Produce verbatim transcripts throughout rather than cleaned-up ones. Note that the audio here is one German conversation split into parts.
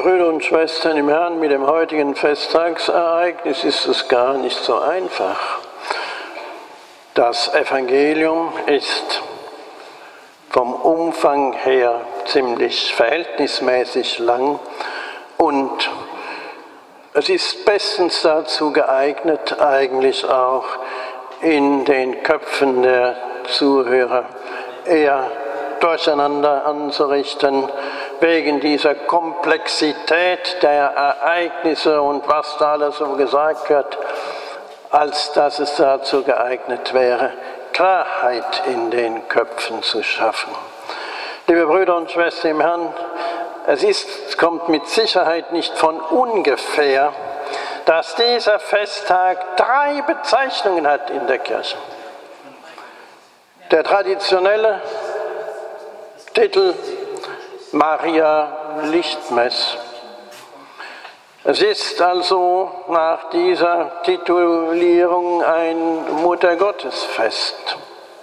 Brüder und Schwestern im Herrn, mit dem heutigen Festtagsereignis ist es gar nicht so einfach. Das Evangelium ist vom Umfang her ziemlich verhältnismäßig lang und es ist bestens dazu geeignet, eigentlich auch in den Köpfen der Zuhörer eher Durcheinander anzurichten, wegen dieser Komplexität der Ereignisse und was da alles so gesagt wird, als dass es dazu geeignet wäre, Klarheit in den Köpfen zu schaffen. Liebe Brüder und Schwestern im Herrn, es ist, es kommt mit Sicherheit nicht von ungefähr, dass dieser Festtag drei Bezeichnungen hat in der Kirche. Der traditionelle Titel Maria Lichtmess. Es ist also nach dieser Titulierung ein Muttergottesfest.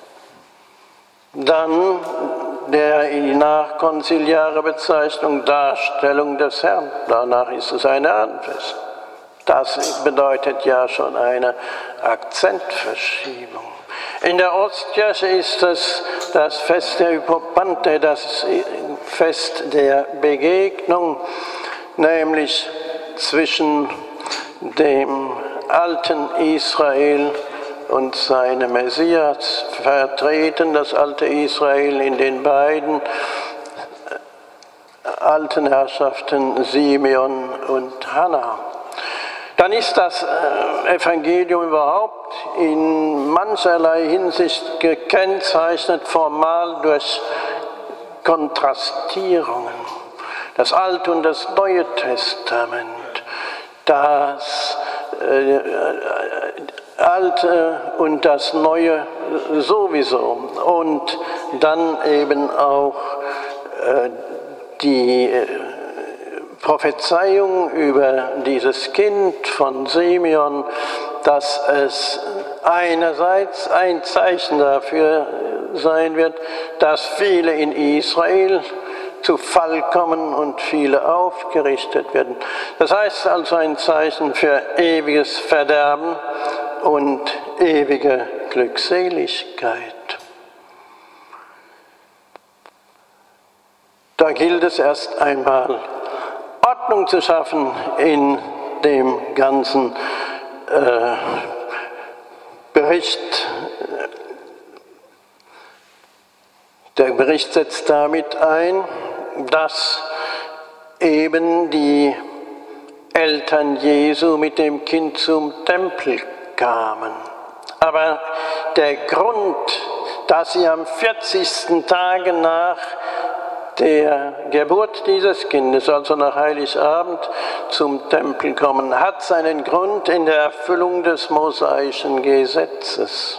Dann der nachkonziliare Bezeichnung Darstellung des Herrn. Danach ist es ein Herrenfest. Das bedeutet ja schon eine Akzentverschiebung. In der Ostkirche ist es das Fest der Hypopante, das Fest der Begegnung, nämlich zwischen dem alten Israel und seinem Messias, vertreten das alte Israel in den beiden alten Herrschaften Simeon und Hannah. Dann ist das Evangelium überhaupt in mancherlei Hinsicht gekennzeichnet, formal durch Kontrastierungen. Das Alte und das Neue Testament, das äh, Alte und das Neue sowieso. Und dann eben auch äh, die äh, Prophezeiung über dieses Kind von Simeon, dass es einerseits ein Zeichen dafür sein wird, dass viele in Israel zu Fall kommen und viele aufgerichtet werden. Das heißt also ein Zeichen für ewiges Verderben und ewige Glückseligkeit. Da gilt es erst einmal, Ordnung zu schaffen in dem ganzen äh, Bericht. Der Bericht setzt damit ein, dass eben die Eltern Jesu mit dem Kind zum Tempel kamen. Aber der Grund, dass sie am vierzigsten Tage nach der Geburt dieses Kindes, also nach Heiligabend, zum Tempel kommen, hat seinen Grund in der Erfüllung des mosaischen Gesetzes.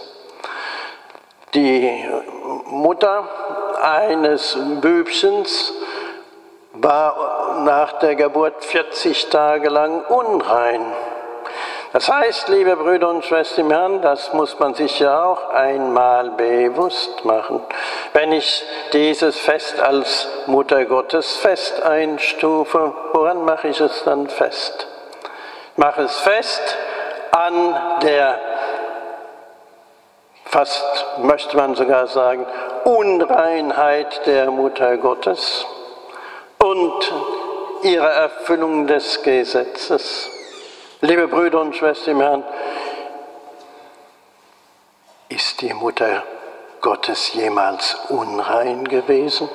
Die Mutter eines Bübchens war nach der Geburt vierzig Tage lang unrein. Das heißt, liebe Brüder und Schwestern im Herrn, das muss man sich ja auch einmal bewusst machen. Wenn ich dieses Fest als Muttergottesfest einstufe, woran mache ich es dann fest? Ich mache es fest an der, fast möchte man sogar sagen, Unreinheit der Mutter Gottes und ihrer Erfüllung des Gesetzes. Liebe Brüder und Schwestern im Herrn, ist die Mutter Gottes jemals unrein gewesen?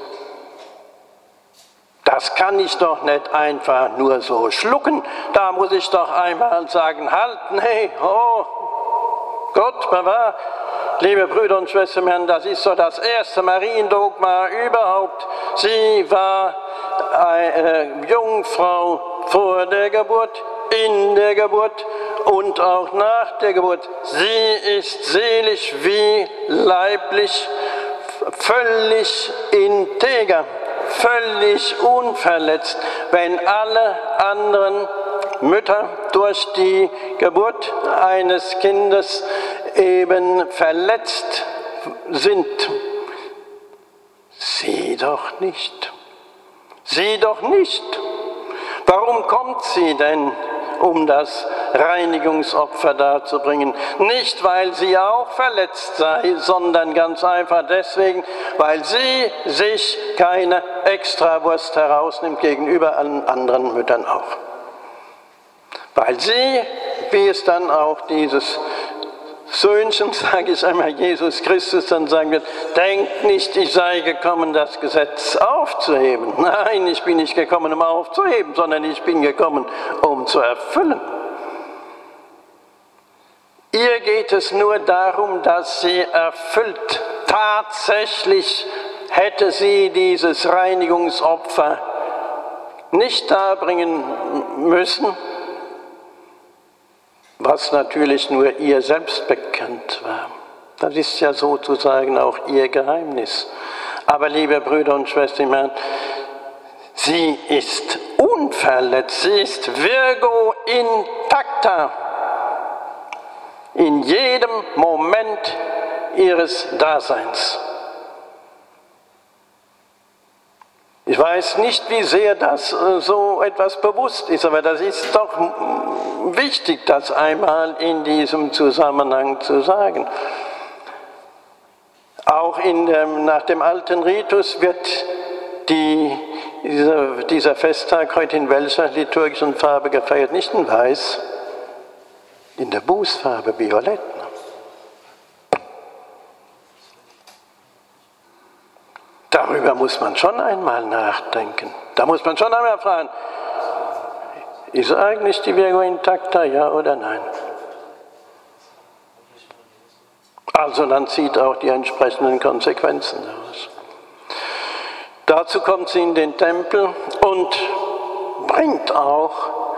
Das kann ich doch nicht einfach nur so schlucken. Da muss ich doch einmal sagen, halt, nee, oh, Gott bewahre. Liebe Brüder und Schwestern im Herrn, das ist so das erste Mariendogma überhaupt. Sie war eine Jungfrau vor der Geburt, in der Geburt und auch nach der Geburt. Sie ist seelisch wie leiblich völlig integer, völlig unverletzt. Wenn alle anderen Mütter durch die Geburt eines Kindes eben verletzt sind, sie doch nicht. Sie doch nicht. Warum kommt sie denn, um das Reinigungsopfer darzubringen? Nicht, weil sie auch verletzt sei, sondern ganz einfach deswegen, weil sie sich keine Extrawurst herausnimmt gegenüber allen anderen Müttern auch. Weil sie, wie es dann auch dieses Söhnchen, sage ich einmal, Jesus Christus dann sagen wird, denkt nicht, ich sei gekommen, das Gesetz aufzuheben. Nein, ich bin nicht gekommen, um aufzuheben, sondern ich bin gekommen, um zu erfüllen. Ihr geht es nur darum, dass sie erfüllt. Tatsächlich hätte sie dieses Reinigungsopfer nicht darbringen müssen, was natürlich nur ihr selbst bekannt war. Das ist ja sozusagen auch ihr Geheimnis. Aber liebe Brüder und Schwestern, sie ist unverletzt, sie ist virgo intacta in jedem Moment ihres Daseins. Ich weiß nicht, wie sehr das so etwas bewusst ist, aber das ist doch wichtig, das einmal in diesem Zusammenhang zu sagen. Auch in dem, nach dem alten Ritus wird die, dieser, dieser Festtag heute in welcher liturgischen Farbe gefeiert? Nicht in Weiß, in der Bußfarbe Violett. Darüber muss man schon einmal nachdenken. Da muss man schon einmal fragen, ist eigentlich die Virgo intacta, ja oder nein? Also dann zieht auch die entsprechenden Konsequenzen daraus. Dazu kommt sie in den Tempel und bringt auch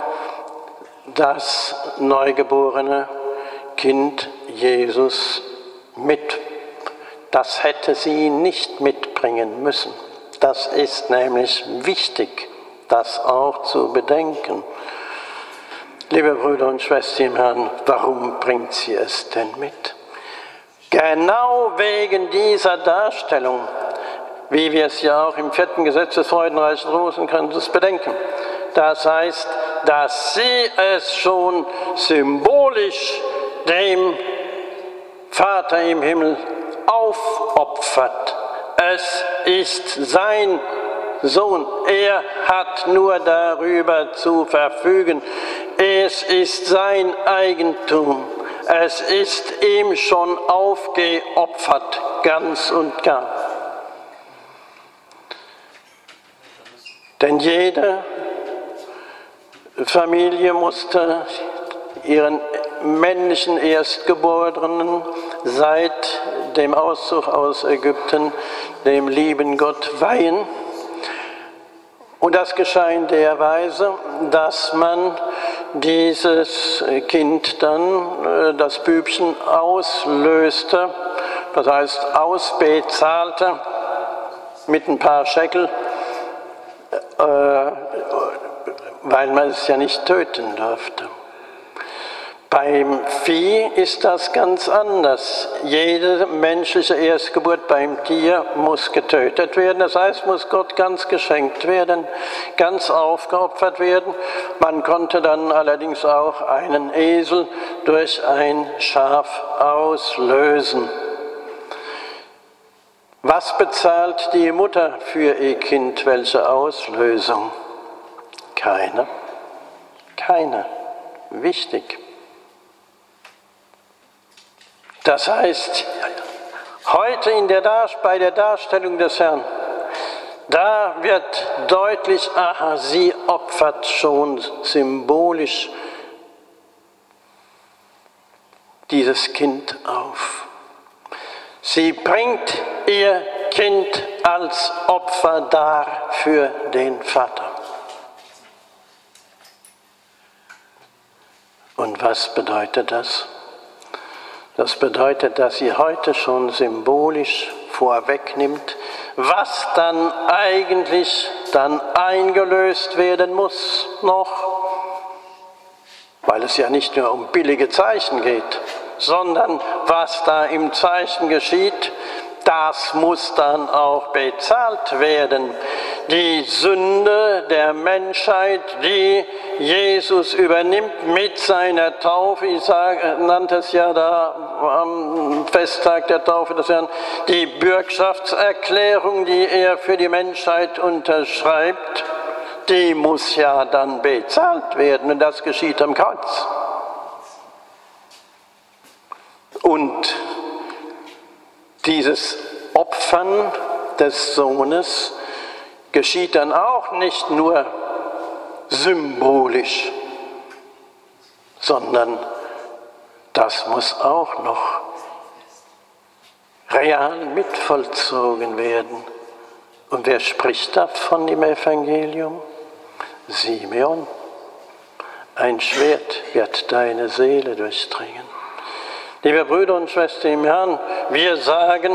das neugeborene Kind Jesus mit. Das hätte sie nicht mitbringen müssen. Das ist nämlich wichtig, das auch zu bedenken. Liebe Brüder und Schwestern im Herrn, warum bringt sie es denn mit? Genau wegen dieser Darstellung, wie wir es ja auch im vierten Gesetz des freudenreichen Rosenkranzes bedenken. Das heißt, dass sie es schon symbolisch dem Vater im Himmel aufopfert. Es ist sein Sohn. Er hat nur darüber zu verfügen. Es ist sein Eigentum. Es ist ihm schon aufgeopfert, ganz und gar. Denn jede Familie musste ihren männlichen Erstgeborenen seit dem Auszug aus Ägypten dem lieben Gott weihen. Und das geschah in der Weise, dass man dieses Kind dann, das Bübchen, auslöste, das heißt ausbezahlte mit ein paar Schekel, äh, weil man es ja nicht töten durfte. Beim Vieh ist das ganz anders. Jede menschliche Erstgeburt beim Tier muss getötet werden. Das heißt, muss Gott ganz geschenkt werden, ganz aufgeopfert werden. Man konnte dann allerdings auch einen Esel durch ein Schaf auslösen. Was bezahlt die Mutter für ihr Kind? Welche Auslösung? Keine. Keine. Wichtig. Das heißt, heute in der Dar- bei der Darstellung des Herrn, da wird deutlich, aha, sie opfert schon symbolisch dieses Kind auf. Sie bringt ihr Kind als Opfer dar für den Vater. Und was bedeutet das? Das bedeutet, dass sie heute schon symbolisch vorwegnimmt, was dann eigentlich dann eingelöst werden muss noch, weil es ja nicht nur um billige Zeichen geht, sondern was da im Zeichen geschieht, das muss dann auch bezahlt werden. die Sünde der Menschheit, die Jesus übernimmt mit seiner Taufe. Ich sage, nannte es ja da am Festtag der Taufe des Herrn, die Bürgschaftserklärung, die er für die Menschheit unterschreibt, die muss ja dann bezahlt werden und das geschieht am Kreuz. Und dieses Opfern des Sohnes geschieht dann auch nicht nur symbolisch, sondern das muss auch noch real mitvollzogen werden. Und wer spricht davon im Evangelium? Simeon. Ein Schwert wird deine Seele durchdringen. Liebe Brüder und Schwestern im Herrn, wir sagen,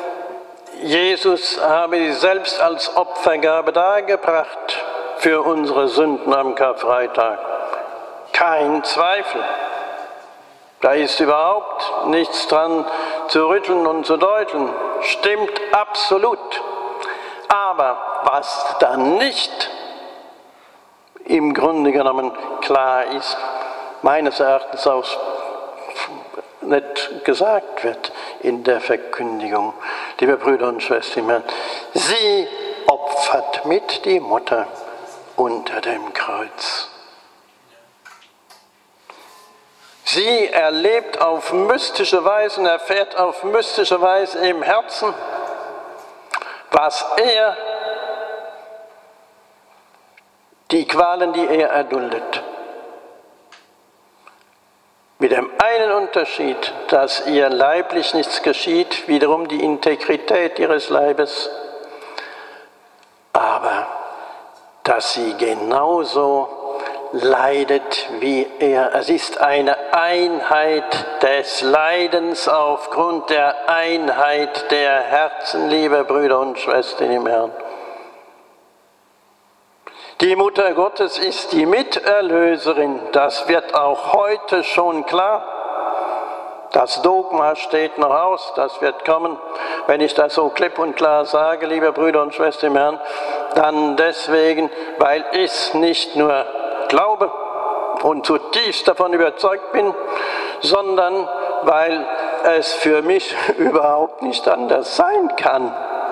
Jesus habe sie selbst als Opfergabe dargebracht für unsere Sünden am Karfreitag. Kein Zweifel. Da ist überhaupt nichts dran zu rütteln und zu deuteln. Stimmt absolut. Aber was dann nicht im Grunde genommen klar ist, meines Erachtens auch nicht gesagt wird in der Verkündigung, liebe Brüder und Schwestern, sie opfert mit die Mutter unter dem Kreuz. Sie erlebt auf mystische Weise und erfährt auf mystische Weise im Herzen, was er, die Qualen, die er erduldet. Mit dem einen Unterschied, dass ihr leiblich nichts geschieht, wiederum die Integrität ihres Leibes, aber dass sie genauso leidet wie er. Es ist eine Einheit des Leidens aufgrund der Einheit der Herzen, liebe Brüder und Schwestern im Herrn. Die Mutter Gottes ist die Miterlöserin, das wird auch heute schon klar. Das Dogma steht noch aus, das wird kommen. Wenn ich das so klipp und klar sage, liebe Brüder und Schwestern im Herrn, dann deswegen, weil ich nicht nur glaube und zutiefst davon überzeugt bin, sondern weil es für mich überhaupt nicht anders sein kann.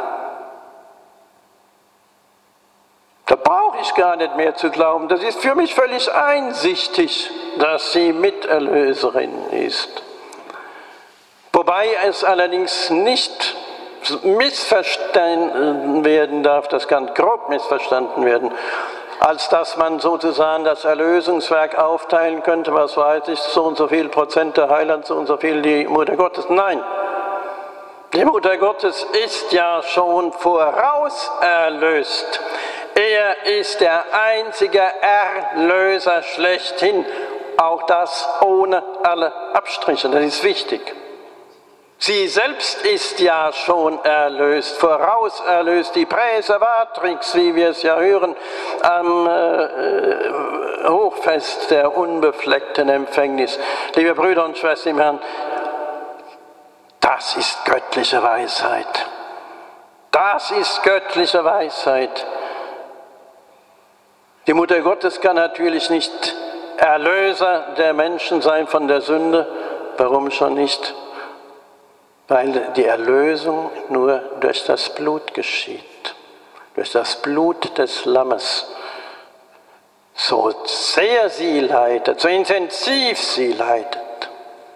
Da brauche ich gar nicht mehr zu glauben. Das ist für mich völlig einsichtig, dass sie Miterlöserin ist. Wobei es allerdings nicht missverstanden werden darf, das kann grob missverstanden werden, als dass man sozusagen das Erlösungswerk aufteilen könnte, was weiß ich, so und so viel Prozent der Heiland, so und so viel die Mutter Gottes. Nein, die Mutter Gottes ist ja schon voraus erlöst. Er ist der einzige Erlöser schlechthin, auch das ohne alle Abstriche, das ist wichtig. Sie selbst ist ja schon erlöst, voraus erlöst, die Präservatrix, wie wir es ja hören, am äh, Hochfest der unbefleckten Empfängnis. Liebe Brüder und Schwestern im Herrn, das ist göttliche Weisheit. Das ist göttliche Weisheit. Die Mutter Gottes kann natürlich nicht Erlöser der Menschen sein von der Sünde. Warum schon nicht? Weil die Erlösung nur durch das Blut geschieht. Durch das Blut des Lammes. So sehr sie leidet, so intensiv sie leidet.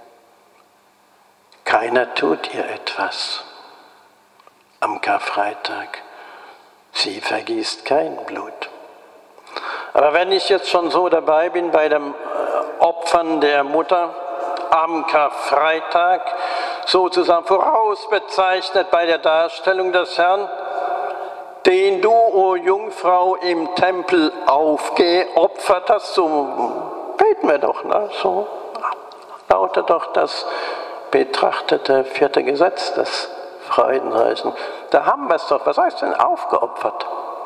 Keiner tut ihr etwas am Karfreitag. Sie vergießt kein Blut. Aber wenn ich jetzt schon so dabei bin bei dem Opfern der Mutter am Karfreitag, sozusagen vorausbezeichnet bei der Darstellung des Herrn, den du, o Jungfrau, im Tempel aufgeopfert hast, so beten wir doch, ne? So lautet doch das betrachtete vierte Gesetz des Freudenreichen. Da haben wir es doch, was heißt denn aufgeopfert?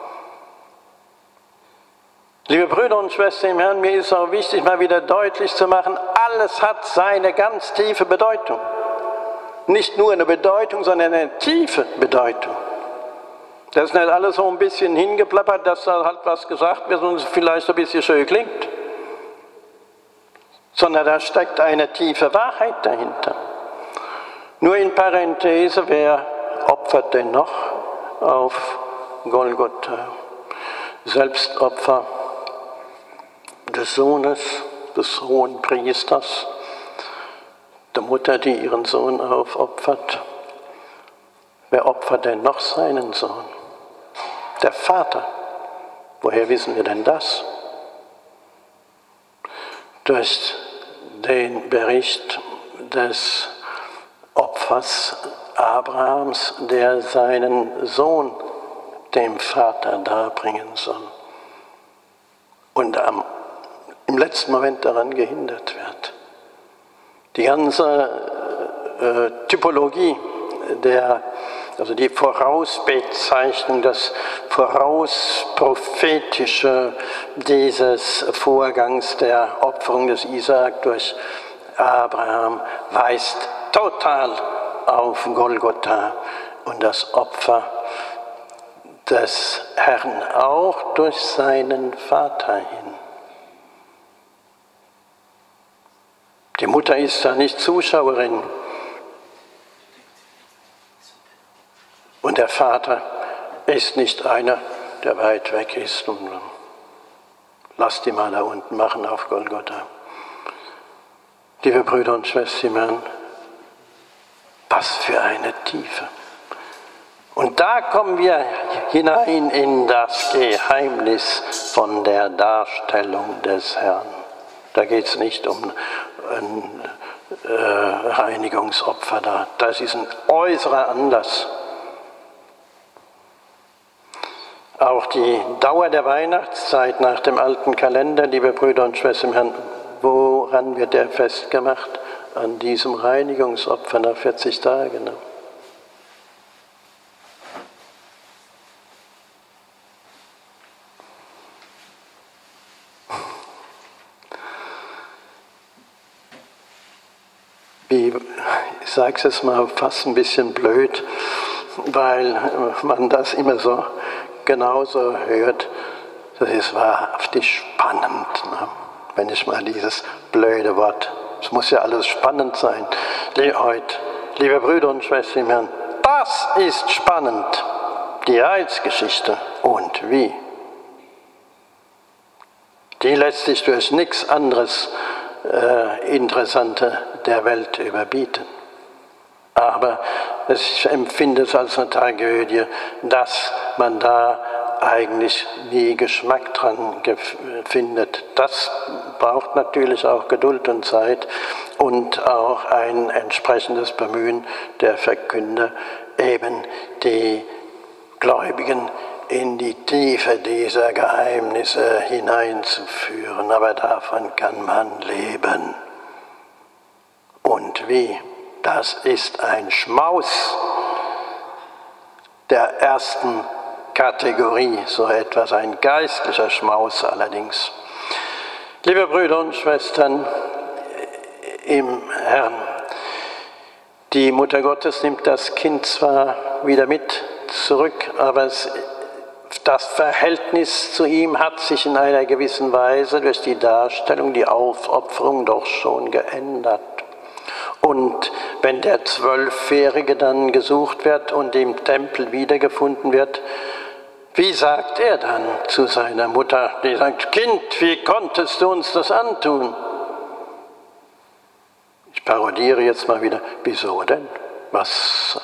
Liebe Brüder und Schwestern im Herrn, mir ist auch wichtig, mal wieder deutlich zu machen, alles hat seine ganz tiefe Bedeutung. Nicht nur eine Bedeutung, sondern eine tiefe Bedeutung. Das ist nicht alles so ein bisschen hingeplappert, dass da halt was gesagt wird und es vielleicht ein bisschen schön klingt. Sondern da steckt eine tiefe Wahrheit dahinter. Nur in Parenthese, wer opfert denn noch auf Golgotha? Selbstopfer des Sohnes, des hohen Priesters, der Mutter, die ihren Sohn aufopfert. Wer opfert denn noch seinen Sohn? Der Vater. Woher wissen wir denn das? Durch den Bericht des Opfers Abrahams, der seinen Sohn dem Vater darbringen soll und am, im letzten Moment daran gehindert wird. Die ganze äh, Typologie, der, also die Vorausbezeichnung, das Vorausprophetische dieses Vorgangs der Opferung des Isaak durch Abraham weist total auf Golgotha und das Opfer des Herrn auch durch seinen Vater hin. Die Mutter ist da nicht Zuschauerin und der Vater ist nicht einer, der weit weg ist und lass die mal da unten machen auf Golgotha. Liebe Brüder und Schwestern, was für eine Tiefe. Und da kommen wir hinein in das Geheimnis von der Darstellung des Herrn. Da geht es nicht um ein äh, Reinigungsopfer, da. Das ist ein äußerer Anlass. Auch die Dauer der Weihnachtszeit nach dem alten Kalender, liebe Brüder und Schwestern im Herrn, woran wird der festgemacht? An diesem Reinigungsopfer nach vierzig Tagen. Ne? Wie, ich sage es jetzt mal fast ein bisschen blöd, weil man das immer so genauso hört. Das ist wahrhaftig spannend, ne? Wenn ich mal dieses blöde Wort, es muss ja alles spannend sein, heute, liebe Brüder und Schwestern im Herrn, das ist spannend, die Heilsgeschichte und wie. Die lässt sich durch nichts anderes äh, Interessante der Welt überbieten. Aber ich empfinde es als eine Tragödie, dass man da eigentlich nie Geschmack dran findet. Das braucht natürlich auch Geduld und Zeit und auch ein entsprechendes Bemühen der Verkünder, eben die Gläubigen in die Tiefe dieser Geheimnisse hineinzuführen. Aber davon kann man leben. Und wie? Das ist ein Schmaus der ersten Kategorie, so etwas, ein geistlicher Schmaus allerdings. Liebe Brüder und Schwestern im Herrn, die Mutter Gottes nimmt das Kind zwar wieder mit zurück, aber es, das Verhältnis zu ihm hat sich in einer gewissen Weise durch die Darstellung, die Aufopferung doch schon geändert. Und wenn der Zwölfjährige dann gesucht wird und im Tempel wiedergefunden wird, wie sagt er dann zu seiner Mutter? Die sagt, Kind, wie konntest du uns das antun? Ich parodiere jetzt mal wieder, wieso denn? Was?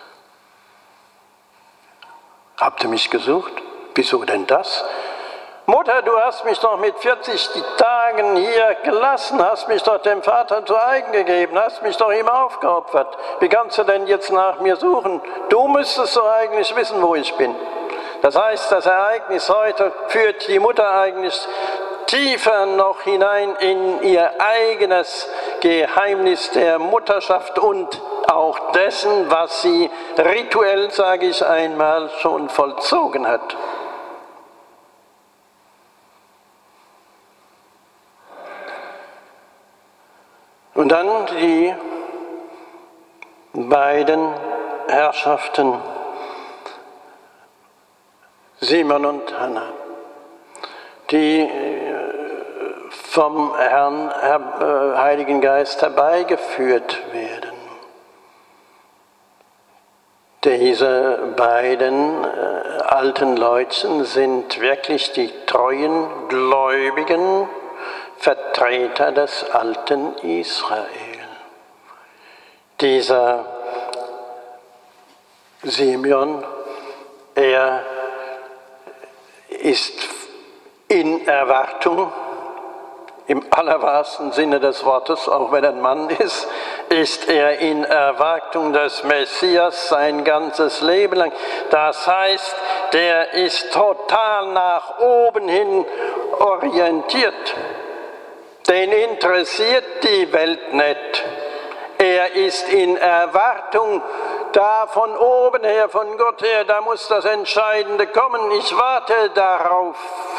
Habt ihr mich gesucht? Wieso denn das? Mutter, du hast mich doch mit vierzig Tagen hier gelassen, hast mich doch dem Vater zu eigen gegeben, hast mich doch ihm aufgeopfert. Wie kannst du denn jetzt nach mir suchen? Du müsstest doch eigentlich wissen, wo ich bin. Das heißt, das Ereignis heute führt die Mutter eigentlich tiefer noch hinein in ihr eigenes Geheimnis der Mutterschaft und auch dessen, was sie rituell, sage ich einmal, schon vollzogen hat. Und dann die beiden Herrschaften Simon und Hannah, die vom Herrn, Heiligen Geist herbeigeführt werden. Diese beiden äh, alten Leutchen sind wirklich die treuen, gläubigen Vertreter des alten Israel. Dieser Simeon, er ist in Erwartung, im allerwahrsten Sinne des Wortes, auch wenn er ein Mann ist, ist er in Erwartung des Messias sein ganzes Leben lang. Das heißt, der ist total nach oben hin orientiert. Den interessiert die Welt nicht. Er ist in Erwartung, da von oben her, von Gott her, da muss das Entscheidende kommen. Ich warte darauf.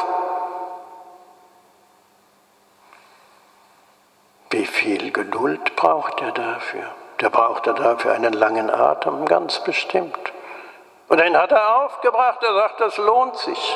Wie viel Geduld braucht er dafür? Der braucht er dafür einen langen Atem, ganz bestimmt. Und den hat er aufgebracht, er sagt, das lohnt sich.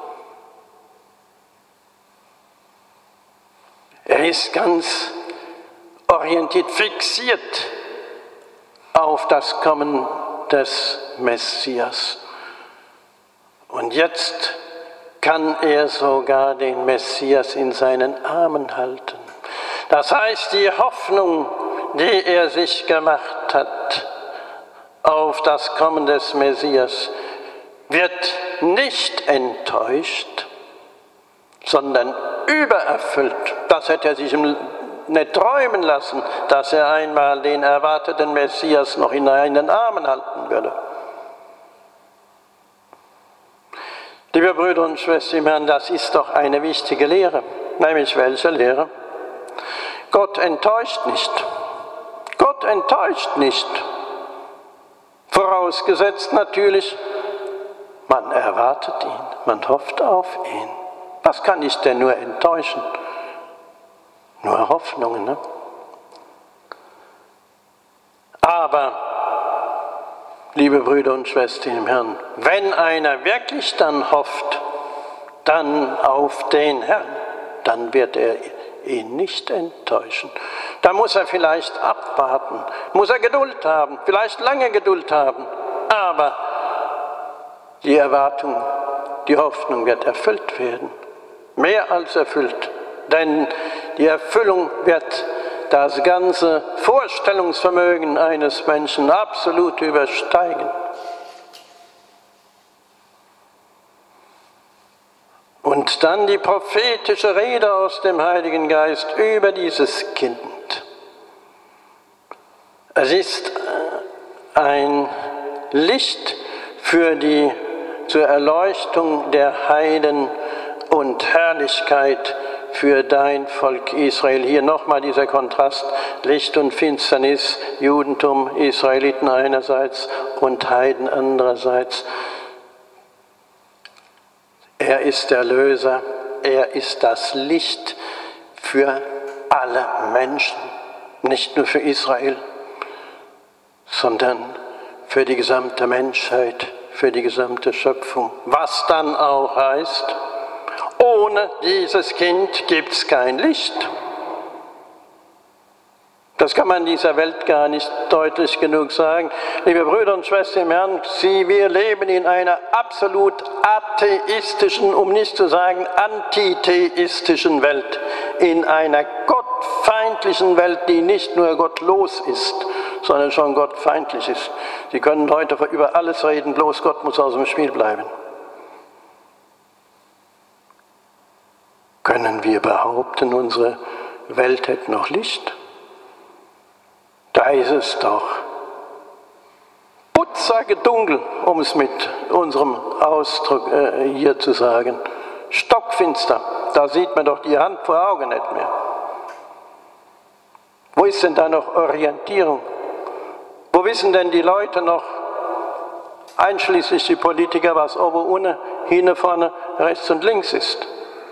Er ist ganz orientiert, fixiert auf das Kommen des Messias. Und jetzt kann er sogar den Messias in seinen Armen halten. Das heißt, die Hoffnung, die er sich gemacht hat auf das Kommen des Messias, wird nicht enttäuscht, sondern übererfüllt. Das hätte er sich nicht träumen lassen, dass er einmal den erwarteten Messias noch in seinen Armen halten würde. Liebe Brüder und Schwestern im Herrn, das ist doch eine wichtige Lehre. Nämlich welche Lehre? Gott enttäuscht nicht. Gott enttäuscht nicht. Vorausgesetzt natürlich, man erwartet ihn, man hofft auf ihn. Was kann ich denn nur enttäuschen? Nur Hoffnungen, ne? Aber, liebe Brüder und Schwestern im Herrn, wenn einer wirklich dann hofft, dann auf den Herrn, dann wird er ihn nicht enttäuschen. Da muss er vielleicht abwarten, muss er Geduld haben, vielleicht lange Geduld haben, aber die Erwartung, die Hoffnung wird erfüllt werden, mehr als erfüllt, denn die Erfüllung wird das ganze Vorstellungsvermögen eines Menschen absolut übersteigen. Und dann die prophetische Rede aus dem Heiligen Geist über dieses Kind. Es ist ein Licht für die, zur Erleuchtung der Heiden und Herrlichkeit für dein Volk Israel. Hier nochmal dieser Kontrast, Licht und Finsternis, Judentum, Israeliten einerseits und Heiden andererseits. Er ist der Erlöser, er ist das Licht für alle Menschen, nicht nur für Israel, sondern für die gesamte Menschheit, für die gesamte Schöpfung. Was dann auch heißt, ohne dieses Kind gibt es kein Licht. Das kann man dieser Welt gar nicht deutlich genug sagen. Liebe Brüder und Schwestern im Herrn, Sie, wir leben in einer absolut atheistischen, um nicht zu sagen antitheistischen Welt. In einer gottfeindlichen Welt, die nicht nur gottlos ist, sondern schon gottfeindlich ist. Sie können heute über alles reden, bloß Gott muss aus dem Spiel bleiben. Können wir behaupten, unsere Welt hätte noch Licht? Da ist es doch putzerdunkel, um es mit unserem Ausdruck äh, hier zu sagen. Stockfinster, da sieht man doch die Hand vor Augen nicht mehr. Wo ist denn da noch Orientierung? Wo wissen denn die Leute noch, einschließlich die Politiker, was oben, unten, hinten, vorne, rechts und links ist?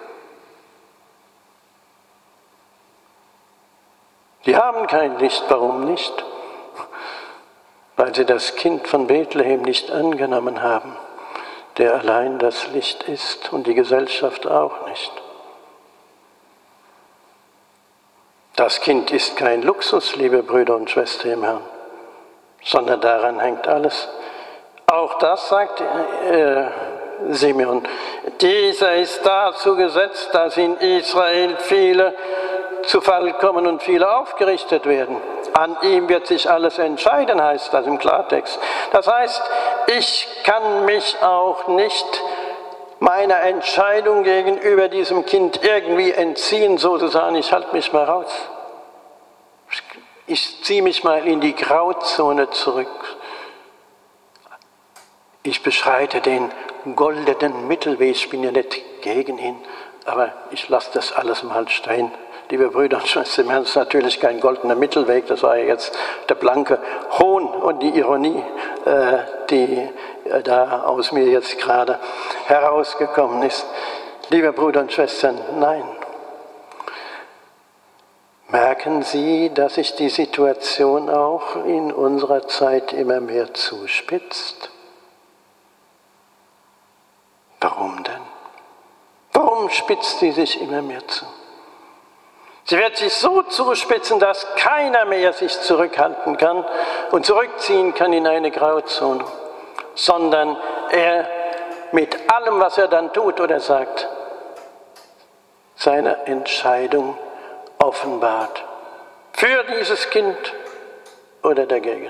Die haben kein Licht, warum nicht? Weil sie das Kind von Bethlehem nicht angenommen haben. der allein das Licht ist und die Gesellschaft auch nicht. Das Kind ist kein Luxus, liebe Brüder und Schwestern im Herrn, sondern daran hängt alles. Auch das sagt äh, Simeon. Dieser ist dazu gesetzt, dass in Israel viele zu Fall kommen und viele aufgerichtet werden. An ihm wird sich alles entscheiden, heißt das im Klartext. Das heißt, ich kann mich auch nicht meiner Entscheidung gegenüber diesem Kind irgendwie entziehen, sozusagen, ich halte mich mal raus. Ich ziehe mich mal in die Grauzone zurück. Ich beschreite den goldenen Mittelweg, ich bin ja nicht gegen ihn, aber ich lasse das alles mal stehen. Liebe Brüder und Schwestern, das ist natürlich kein goldener Mittelweg, das war ja jetzt der blanke Hohn und die Ironie, äh, die äh, da aus mir jetzt gerade herausgekommen ist. Liebe Brüder und Schwestern, nein. Merken Sie, dass sich die Situation auch in unserer Zeit immer mehr zuspitzt? Warum denn? Warum spitzt sie sich immer mehr zu? Sie wird sich so zuspitzen, dass keiner mehr sich zurückhalten kann und zurückziehen kann in eine Grauzone, sondern er mit allem, was er dann tut oder sagt, seine Entscheidung offenbart. Für dieses Kind oder dagegen.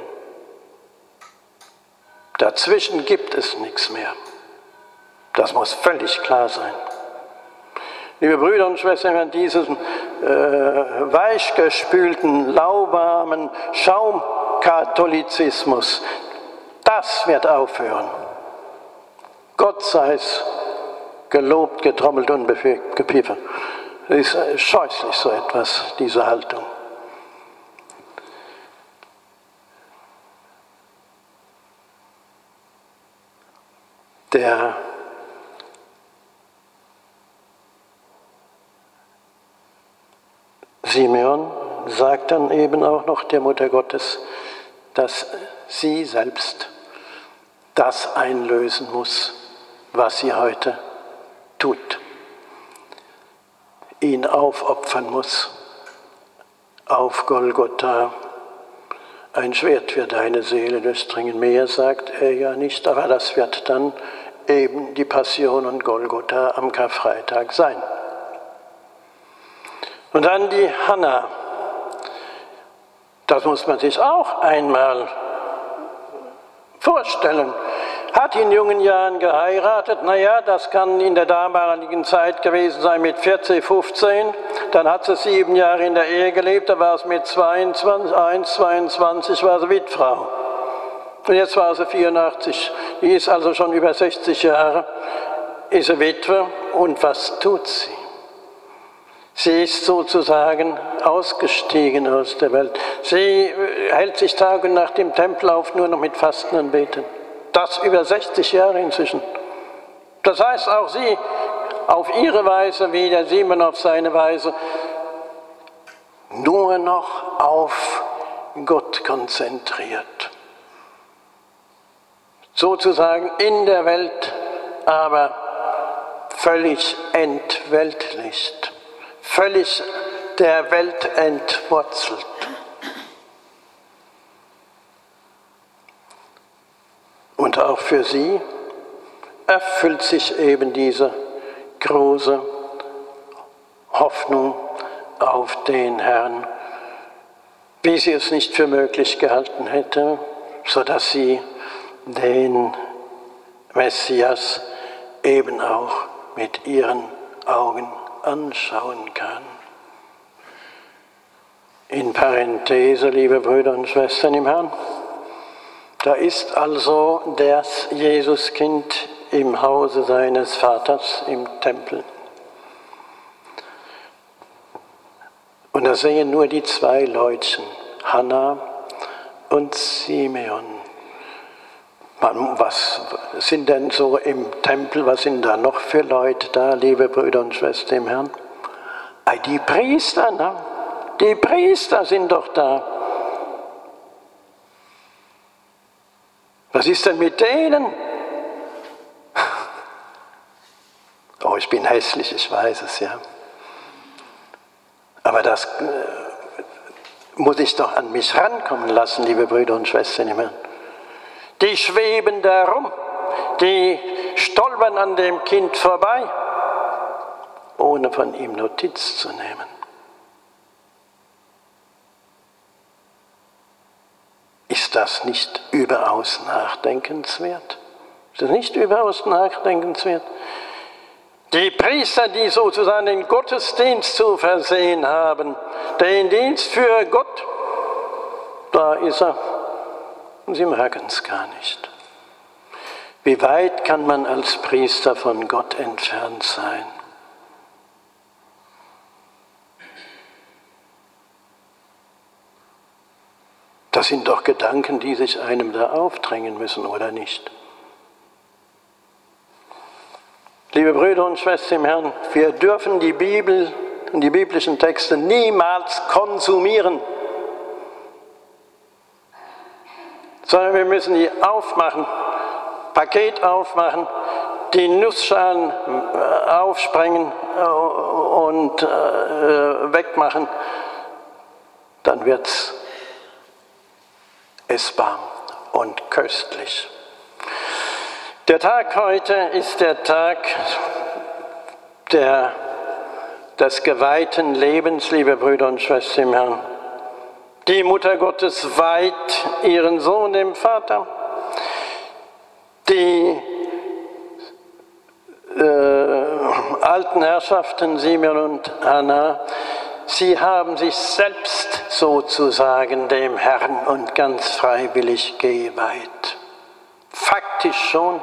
Dazwischen gibt es nichts mehr. Das muss völlig klar sein. Liebe Brüder und Schwestern, an diesem äh, weichgespülten, lauwarmen Schaumkatholizismus, das wird aufhören. Gott sei es gelobt, getrommelt und gepfiffen. Es ist scheußlich so etwas, diese Haltung. Der Simeon sagt dann eben auch noch der Mutter Gottes, dass sie selbst das einlösen muss, was sie heute tut. Ihn aufopfern muss auf Golgotha. Ein Schwert für deine Seele durchdringen. Mehr sagt er ja nicht, aber das wird dann eben die Passion und Golgotha am Karfreitag sein. Und dann die Hannah. Das muss man sich auch einmal vorstellen. Hat in jungen Jahren geheiratet, naja, das kann in der damaligen Zeit gewesen sein mit vierzehn, fünfzehn. Dann hat sie sieben Jahre in der Ehe gelebt, da war es mit zweiundzwanzig, eins, zweiundzwanzig war sie Witfrau. Und jetzt war sie vierundachtzig, die ist also schon über sechzig Jahre, ist eine Witwe. Und was tut sie? Sie ist sozusagen ausgestiegen aus der Welt. Sie hält sich Tag und Nacht im Tempel auf, nur noch mit Fasten und Beten. Das über sechzig Jahre inzwischen. Das heißt, auch sie auf ihre Weise, wie der Simeon auf seine Weise, nur noch auf Gott konzentriert. Sozusagen in der Welt, aber völlig entweltlicht. Völlig der Welt entwurzelt. Und auch für sie erfüllt sich eben diese große Hoffnung auf den Herrn, wie sie es nicht für möglich gehalten hätte, sodass sie den Messias eben auch mit ihren Augen anschauen kann. In Parenthese, liebe Brüder und Schwestern im Herrn, da ist also das Jesuskind im Hause seines Vaters im Tempel. Und da sehen nur die zwei Leutchen, Hannah und Simeon. Was sind denn so im Tempel, was sind da noch für Leute da, liebe Brüder und Schwestern im Herrn? Die Priester, ne? Die Priester sind doch da. Was ist denn mit denen? Oh, ich bin hässlich, ich weiß es, ja. Aber das äh, muss ich doch an mich rankommen lassen, liebe Brüder und Schwestern im Herrn. Die schweben da rum, die stolpern an dem Kind vorbei, ohne von ihm Notiz zu nehmen. Ist das nicht überaus nachdenkenswert? Ist das nicht überaus nachdenkenswert? Die Priester, die sozusagen den Gottesdienst zu versehen haben, den Dienst für Gott, da ist er. Und sie merken es gar nicht. Wie weit kann man als Priester von Gott entfernt sein? Das sind doch Gedanken, die sich einem da aufdrängen müssen, oder nicht? Liebe Brüder und Schwestern im Herrn, wir dürfen die Bibel und die biblischen Texte niemals konsumieren, sondern wir müssen die aufmachen, Paket aufmachen, die Nussschalen aufsprengen und wegmachen, dann wird es essbar und köstlich. Der Tag heute ist der Tag der, des geweihten Lebens, liebe Brüder und Schwestern im Herrn. Die Mutter Gottes weiht ihren Sohn dem Vater. Die äh, alten Herrschaften Simeon und Anna, sie haben sich selbst sozusagen dem Herrn und ganz freiwillig geweiht. Faktisch schon.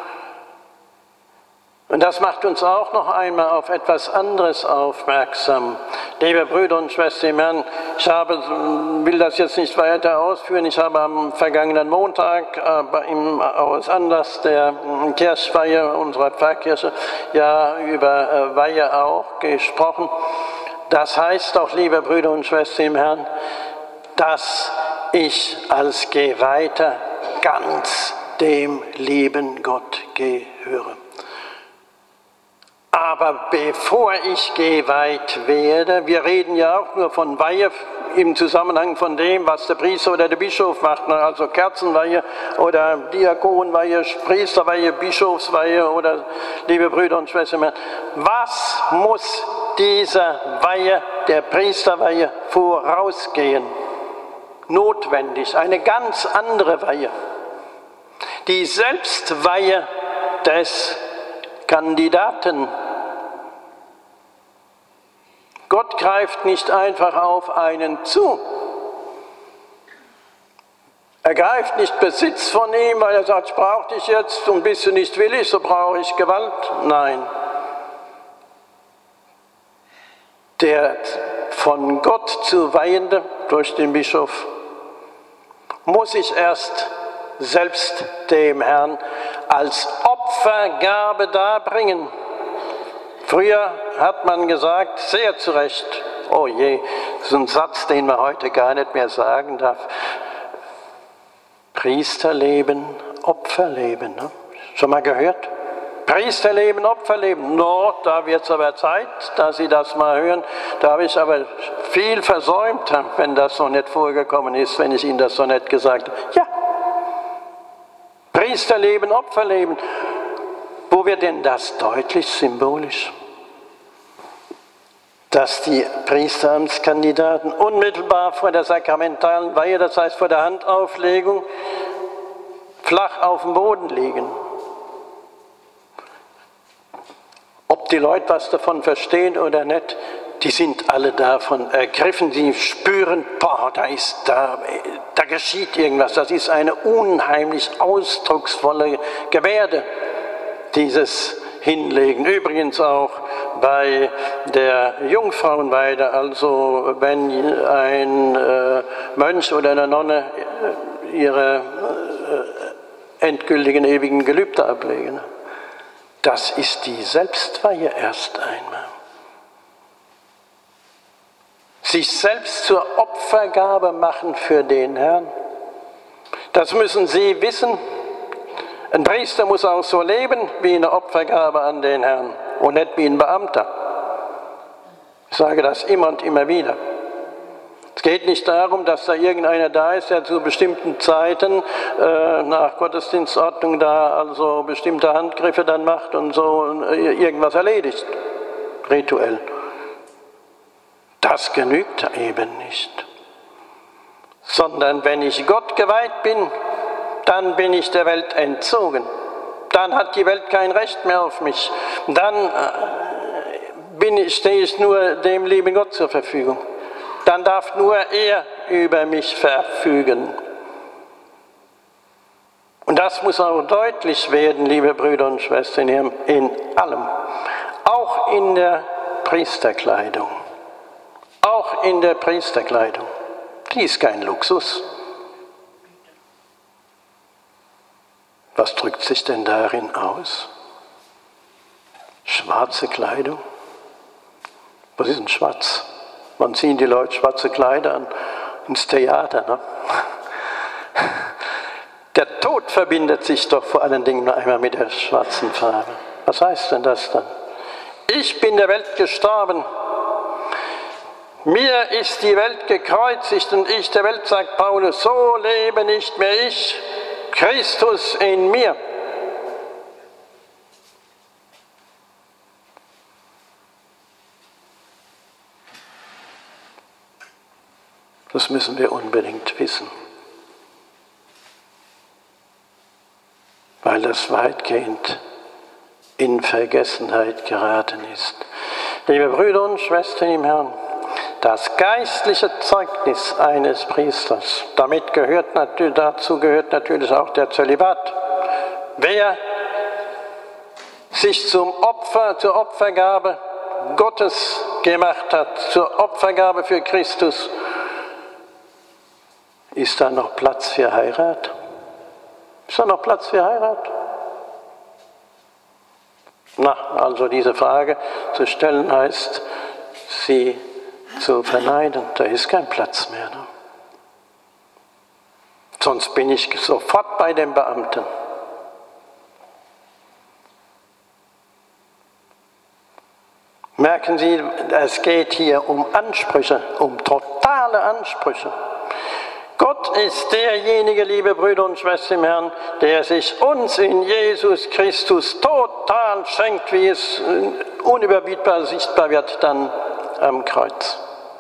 Und das macht uns auch noch einmal auf etwas anderes aufmerksam. Liebe Brüder und Schwestern im Herrn, ich habe, will das jetzt nicht weiter ausführen, ich habe am vergangenen Montag aber im, aus Anlass der Kirchweihe unserer Pfarrkirche ja über Weihe auch gesprochen. Das heißt doch, liebe Brüder und Schwestern im Herrn, dass ich als Geweihter ganz dem lieben Gott gehöre. Aber bevor ich geweiht werde, wir reden ja auch nur von Weihe im Zusammenhang von dem, was der Priester oder der Bischof macht, also Kerzenweihe oder Diakonweihe, Priesterweihe, Bischofsweihe oder liebe Brüder und Schwestern, was muss dieser Weihe, der Priesterweihe, vorausgehen? Notwendig, eine ganz andere Weihe. Die Selbstweihe des Kandidaten. Gott greift nicht einfach auf einen zu. Er greift nicht Besitz von ihm, weil er sagt, ich brauche dich jetzt und bist du nicht willig, so brauche ich Gewalt. Nein. Der von Gott zu Weihende durch den Bischof muss sich erst selbst dem Herrn als Opfergabe darbringen. Früher hat man gesagt, sehr zu Recht, oh je, das ist ein Satz, den man heute gar nicht mehr sagen darf. Priesterleben, Opferleben, ne? Schon mal gehört? Priesterleben, Opferleben, no, da wird es aber Zeit, dass Sie das mal hören. Da habe ich aber viel versäumt, wenn das noch nicht vorgekommen ist, wenn ich Ihnen das noch nicht gesagt habe. Ja, Priesterleben, Opferleben. Wo wird denn das deutlich symbolisch? Dass die Priesteramtskandidaten unmittelbar vor der sakramentalen Weihe, das heißt vor der Handauflegung, flach auf dem Boden liegen. Ob die Leute was davon verstehen oder nicht, die sind alle davon ergriffen, die spüren, boah, da ist, da, da geschieht irgendwas, das ist eine unheimlich ausdrucksvolle Gebärde, dieses Hinlegen. Übrigens auch bei der Jungfrauenweihe, also wenn ein äh, Mönch oder eine Nonne ihre äh, endgültigen ewigen Gelübde ablegen. Das ist die Selbstweihe erst einmal. Sich selbst zur Opfergabe machen für den Herrn. Das müssen Sie wissen. Ein Priester muss auch so leben wie eine Opfergabe an den Herrn. und nicht wie ein Beamter. Ich sage das immer und immer wieder. Es geht nicht darum, dass da irgendeiner da ist, der zu bestimmten Zeiten äh, nach Gottesdienstordnung da also bestimmte Handgriffe dann macht und so irgendwas erledigt, rituell. Das genügt eben nicht. Sondern wenn ich Gott geweiht bin, dann bin ich der Welt entzogen. Dann hat die Welt kein Recht mehr auf mich. Dann äh, bin ich, stehe ich nur dem lieben Gott zur Verfügung. Dann darf nur er über mich verfügen. Und das muss auch deutlich werden, liebe Brüder und Schwestern, in allem. Auch in der Priesterkleidung. Auch in der Priesterkleidung. Die ist kein Luxus. Was drückt sich denn darin aus? Schwarze Kleidung? Was ist denn schwarz? Wann ziehen die Leute schwarze Kleider an? Ins Theater, ne? Der Tod verbindet sich doch vor allen Dingen nur einmal mit der schwarzen Farbe. Was heißt denn das dann? Ich bin der Welt gestorben. Mir ist die Welt gekreuzigt und ich der Welt, sagt Paulus, so lebe nicht mehr ich, Christus in mir. Das müssen wir unbedingt wissen, weil das weitgehend in Vergessenheit geraten ist. Liebe Brüder und Schwestern im Herrn, das geistliche Zeugnis eines Priesters, damit gehört natürlich, dazu gehört natürlich auch der Zölibat. Wer sich zum Opfer, zur Opfergabe Gottes gemacht hat, zur Opfergabe für Christus, ist da noch Platz für Heirat? Ist da noch Platz für Heirat? Na, also diese Frage zu stellen heißt, sie zu verneinen. Da ist kein Platz mehr. Ne? Sonst bin ich sofort bei dem Beamten. Merken Sie, es geht hier um Ansprüche, um totale Ansprüche. Gott ist derjenige, liebe Brüder und Schwestern im Herrn, der sich uns in Jesus Christus total schenkt, wie es unüberbietbar sichtbar wird dann am Kreuz.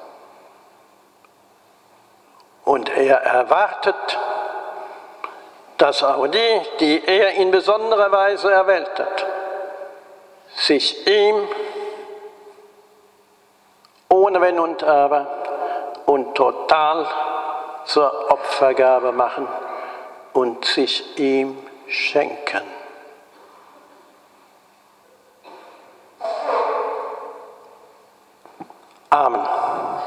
Und er erwartet, dass auch die, die er in besonderer Weise erwählt hat, sich ihm ohne Wenn und Aber und total zur Opfergabe machen und sich ihm schenken. Amen.